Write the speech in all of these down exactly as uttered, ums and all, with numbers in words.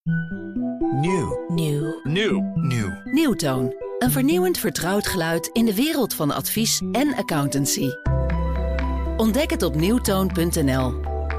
Nieuw. Nieuw. Nieuw. Nieuw. Nieuwtoon. Een vernieuwend vertrouwd geluid in de wereld van advies en accountancy. Ontdek het op nieuwtoon punt n l.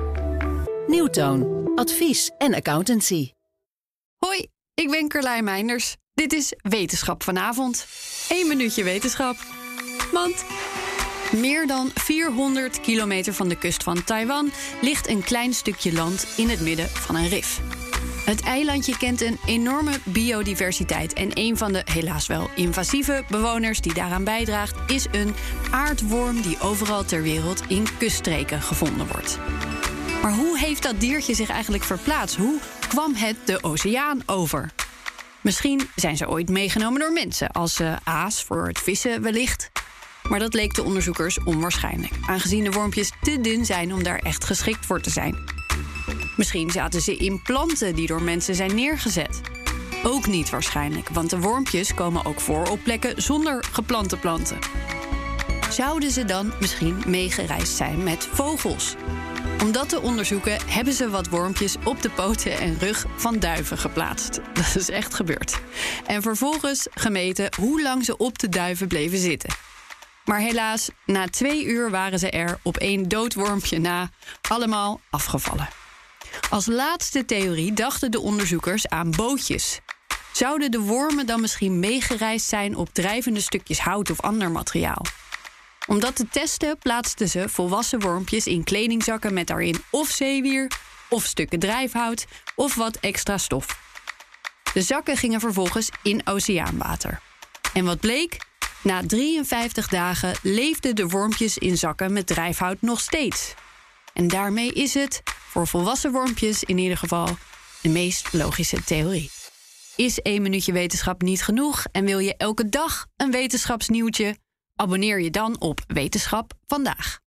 Nieuwtoon. Advies en accountancy. Hoi, ik ben Carlijn Meinders. Dit is Wetenschap vanavond. Eén minuutje wetenschap. Want meer dan vierhonderd kilometer van de kust van Taiwan ligt een klein stukje land in het midden van een rif. Het eilandje kent een enorme biodiversiteit en een van de helaas wel invasieve bewoners die daaraan bijdraagt is een aardworm die overal ter wereld in kuststreken gevonden wordt. Maar hoe heeft dat diertje zich eigenlijk verplaatst? Hoe kwam het de oceaan over? Misschien zijn ze ooit meegenomen door mensen, als uh, aas voor het vissen wellicht. Maar dat leek de onderzoekers onwaarschijnlijk, aangezien de wormpjes te dun zijn om daar echt geschikt voor te zijn. Misschien zaten ze in planten die door mensen zijn neergezet. Ook niet waarschijnlijk, want de wormpjes komen ook voor op plekken zonder geplante planten. Zouden ze dan misschien meegereisd zijn met vogels? Om dat te onderzoeken hebben ze wat wormpjes op de poten en rug van duiven geplaatst. Dat is echt gebeurd. En vervolgens gemeten hoe lang ze op de duiven bleven zitten. Maar helaas, na twee uur waren ze er op één dood wormpje na allemaal afgevallen. Als laatste theorie dachten de onderzoekers aan bootjes. Zouden de wormen dan misschien meegereisd zijn op drijvende stukjes hout of ander materiaal? Om dat te testen plaatsten ze volwassen wormpjes in kledingzakken met daarin of zeewier, of stukken drijfhout, of wat extra stof. De zakken gingen vervolgens in oceaanwater. En wat bleek? Na drieënvijftig dagen leefden de wormpjes in zakken met drijfhout nog steeds. En daarmee is het, voor volwassen wormpjes in ieder geval, de meest logische theorie. Is één minuutje wetenschap niet genoeg en wil je elke dag een wetenschapsnieuwtje? Abonneer je dan op Wetenschap Vandaag.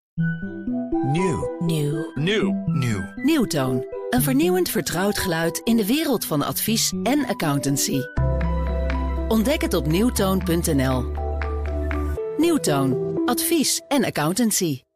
Nieuw. Nieuw. Nieuw. Nieuw. Nieuwtoon. Een vernieuwend vertrouwd geluid in de wereld van advies en accountancy. Ontdek het op nieuwtoon punt n l. Nieuwtoon. Advies en accountancy.